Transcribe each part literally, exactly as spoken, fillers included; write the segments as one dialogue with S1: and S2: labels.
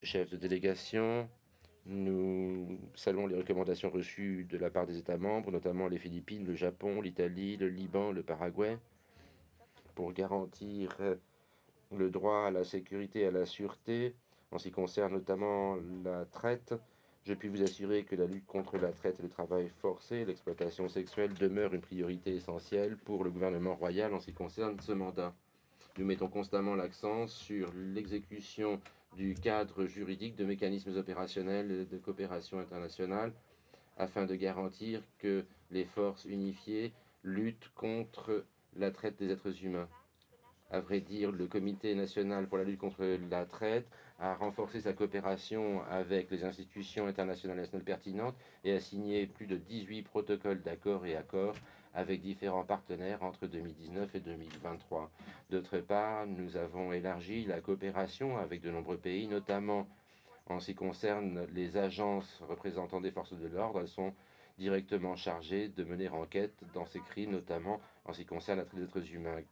S1: Chef de délégation, nous saluons les recommandations reçues de la part des États membres, notamment les Philippines, le Japon, l'Italie, le Liban, le Paraguay, pour garantir le droit à la sécurité et à la sûreté, en ce qui concerne notamment la traite. Je puis vous assurer que la lutte contre la traite et le travail forcé, l'exploitation sexuelle demeure une priorité essentielle pour le gouvernement royal en ce qui concerne ce mandat. Nous mettons constamment l'accent sur l'exécution du cadre juridique de mécanismes opérationnels de coopération internationale afin de garantir que les forces unifiées luttent contre la traite des êtres humains. À vrai dire, le Comité national pour la lutte contre la traite a renforcé sa coopération avec les institutions internationales et nationales pertinentes et a signé plus de dix-huit protocoles d'accords et accords avec différents partenaires entre deux mille dix-neuf et deux mille vingt-trois. D'autre part, nous avons élargi la coopération avec de nombreux pays, notamment en ce qui concerne les agences représentant des forces de l'ordre. Elles sont directement chargées de mener enquête dans ces crimes, notamment en ce qui concerne la traite des êtres humains.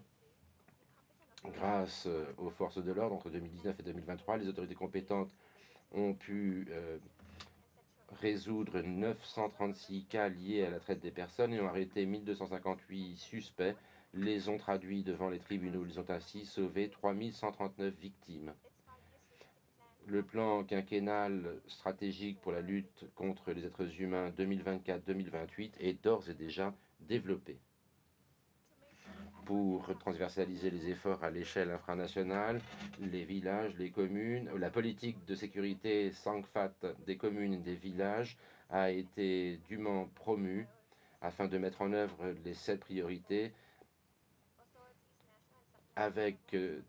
S1: Grâce aux forces de l'ordre, entre deux mille dix-neuf et deux mille vingt-trois, les autorités compétentes ont pu euh, résoudre neuf cent trente-six cas liés à la traite des personnes et ont arrêté mille deux cent cinquante-huit suspects, les ont traduits devant les tribunaux. Ils ont ainsi sauvé trois mille cent trente-neuf victimes. Le plan quinquennal stratégique pour la lutte contre les êtres humains deux mille vingt-quatre deux mille vingt-huit est d'ores et déjà développé. Pour transversaliser les efforts à l'échelle infranationale, les villages, les communes, la politique de sécurité SANCFAT des communes et des villages a été dûment promue afin de mettre en œuvre les sept priorités avec euh,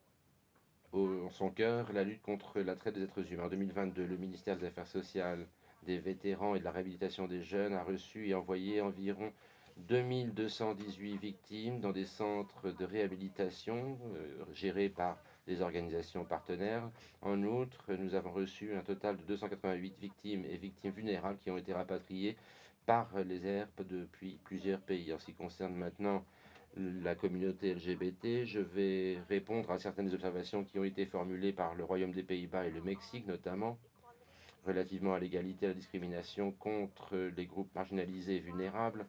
S1: en son cœur la lutte contre la traite des êtres humains. En deux mille vingt-deux, le ministère des Affaires sociales, des vétérans et de la réhabilitation des jeunes a reçu et envoyé environ deux mille deux cent dix-huit victimes dans des centres de réhabilitation euh, gérés par des organisations partenaires. En outre, nous avons reçu un total de deux cent quatre-vingt-huit victimes et victimes vulnérables qui ont été rapatriées par les E R P depuis plusieurs pays. En ce qui concerne maintenant la communauté L G B T, je vais répondre à certaines observations qui ont été formulées par le Royaume des Pays-Bas et le Mexique notamment, relativement à l'égalité et à la discrimination contre les groupes marginalisés et vulnérables.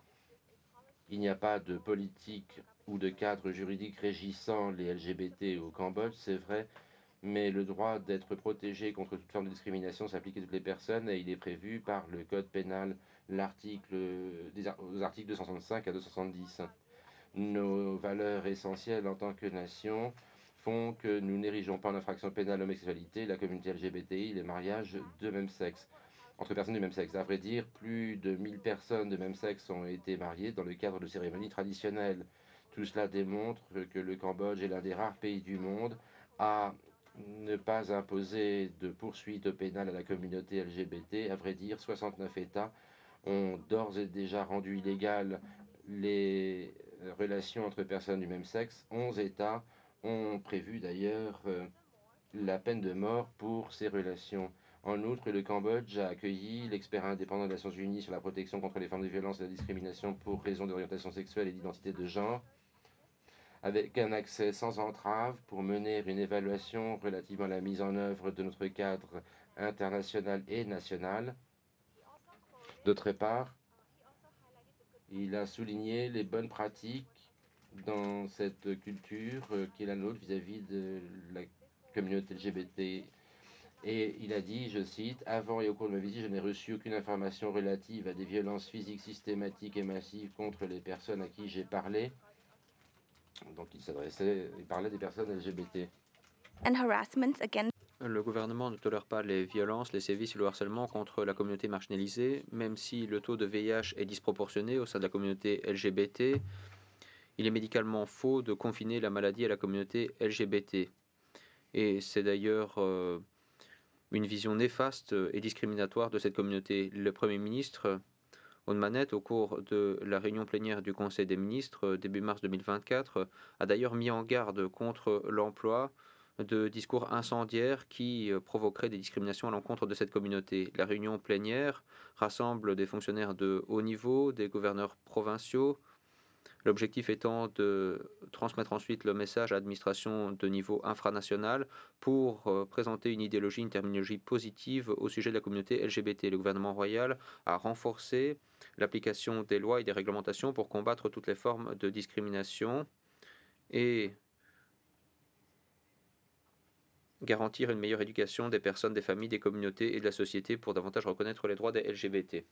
S1: Il n'y a pas de politique ou de cadre juridique régissant les L G B T au Cambodge, c'est vrai, mais le droit d'être protégé contre toute forme de discrimination s'applique à toutes les personnes et il est prévu par le Code pénal, l'article, aux articles deux cent soixante-cinq à deux cent soixante-dix. Nos valeurs essentielles en tant que nation font que nous n'érigeons pas en infraction pénale l'homosexualité, la communauté L G B T I, les mariages de même sexe, entre personnes du même sexe. À vrai dire, plus de mille personnes de même sexe ont été mariées dans le cadre de cérémonies traditionnelles. Tout cela démontre que le Cambodge est l'un des rares pays du monde à ne pas imposer de poursuites pénales à la communauté L G B T. À vrai dire, soixante-neuf États ont d'ores et déjà rendu illégales les relations entre personnes du même sexe. onze États ont prévu d'ailleurs euh, la peine de mort pour ces relations. En outre, le Cambodge a accueilli l'expert indépendant des Nations Unies sur la protection contre les formes de violence et la discrimination pour raison d'orientation sexuelle et d'identité de genre, avec un accès sans entrave pour mener une évaluation relativement à la mise en œuvre de notre cadre international et national. D'autre part, il a souligné les bonnes pratiques dans cette culture euh, qui est la nôtre vis-à-vis de la communauté L G B T. Et il a dit, je cite, avant et au cours de ma visite, je n'ai reçu aucune information relative à des violences physiques systématiques et massives contre les personnes à qui j'ai parlé. Donc il s'adressait, il parlait des personnes L G B T.
S2: And harassments against Le gouvernement ne tolère pas les violences, les sévices et le harcèlement contre la communauté marginalisée, même si le taux de V I H est disproportionné au sein de la communauté L G B T. Il est médicalement faux de confiner la maladie à la communauté L G B T. Et c'est d'ailleurs euh, une vision néfaste et discriminatoire de cette communauté. Le Premier ministre, Hun Manet, au cours de la réunion plénière du Conseil des ministres début mars deux mille vingt-quatre, a d'ailleurs mis en garde contre l'emploi de discours incendiaires qui provoqueraient des discriminations à l'encontre de cette communauté. La réunion plénière rassemble des fonctionnaires de haut niveau, des gouverneurs provinciaux, L'objectif étant de transmettre ensuite le message à l'administration de niveau infranational pour euh, présenter une idéologie, une terminologie positive au sujet de la communauté L G B T. Le gouvernement royal a renforcé l'application des lois et des réglementations pour combattre toutes les formes de discrimination et garantir une meilleure éducation des personnes, des familles, des communautés et de la société pour davantage reconnaître les droits des L G B T.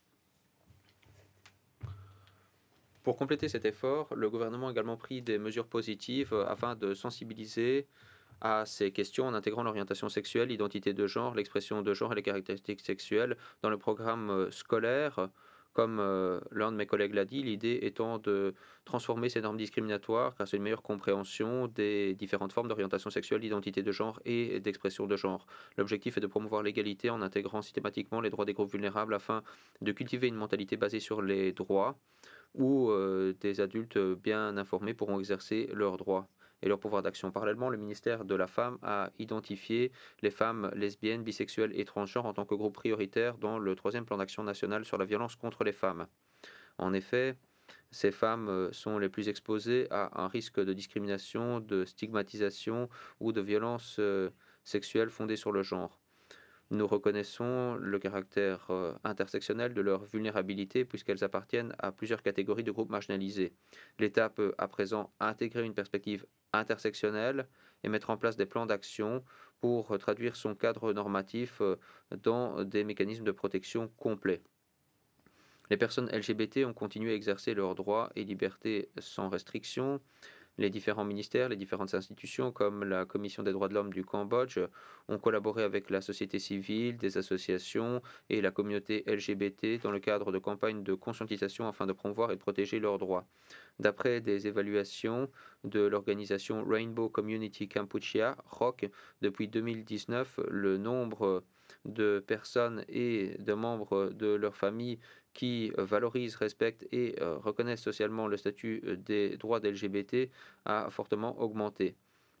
S2: Pour compléter cet effort, le gouvernement a également pris des mesures positives afin de sensibiliser à ces questions en intégrant l'orientation sexuelle, l'identité de genre, l'expression de genre et les caractéristiques sexuelles dans le programme scolaire. Comme euh, l'un de mes collègues l'a dit, l'idée étant de transformer ces normes discriminatoires grâce à une meilleure compréhension des différentes formes d'orientation sexuelle, d'identité de genre et d'expression de genre. L'objectif est de promouvoir l'égalité en intégrant systématiquement les droits des groupes vulnérables afin de cultiver une mentalité basée sur les droits où euh, des adultes bien informés pourront exercer leurs droits et leur pouvoir d'action. Parallèlement, le ministère de la Femme a identifié les femmes lesbiennes, bisexuelles et transgenres en tant que groupe prioritaire dans le troisième plan d'action national sur la violence contre les femmes. En effet, ces femmes sont les plus exposées à un risque de discrimination, de stigmatisation ou de violence euh, sexuelle fondée sur le genre. Nous reconnaissons le caractère euh, intersectionnel de leur vulnérabilité puisqu'elles appartiennent à plusieurs catégories de groupes marginalisés. L'État peut à présent intégrer une perspective intersectionnelle et mettre en place des plans d'action pour traduire son cadre normatif euh, dans des mécanismes de protection complets. Les personnes L G B T ont continué à exercer leurs droits et libertés sans restriction. Les différents ministères, les différentes institutions, comme la Commission des droits de l'homme du Cambodge, ont collaboré avec la société civile, des associations et la communauté L G B T dans le cadre de campagnes de conscientisation afin de promouvoir et de protéger leurs droits. D'après des évaluations de l'organisation Rainbow Community Kampuchea, R O C, depuis deux mille dix-neuf, le nombre de personnes et de membres de leur famille qui valorisent, respectent et euh, reconnaissent socialement le statut des droits des L G B T a fortement augmenté.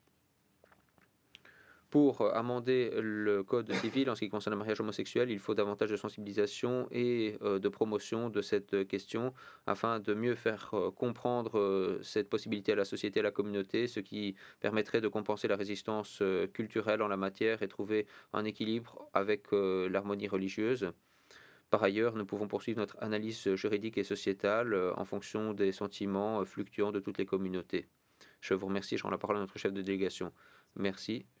S2: Pour amender le code civil en ce qui concerne le mariage homosexuel, il faut davantage de sensibilisation et euh, de promotion de cette question afin de mieux faire euh, comprendre euh, cette possibilité à la société et à la communauté, ce qui permettrait de compenser la résistance euh, culturelle en la matière et trouver un équilibre avec euh, l'harmonie religieuse. Par ailleurs, nous pouvons poursuivre notre analyse juridique et sociétale euh, en fonction des sentiments euh, fluctuants de toutes les communautés. Je vous remercie, je rends la parole à notre chef de délégation. Merci.